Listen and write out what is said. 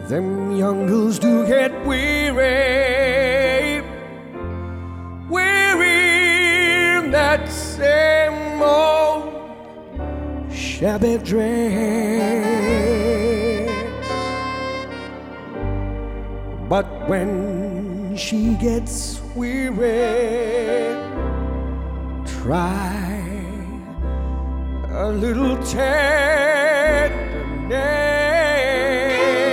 Them young girls do get weary, weary in that same old shabby dress. But when she gets weary, try a little tenderness.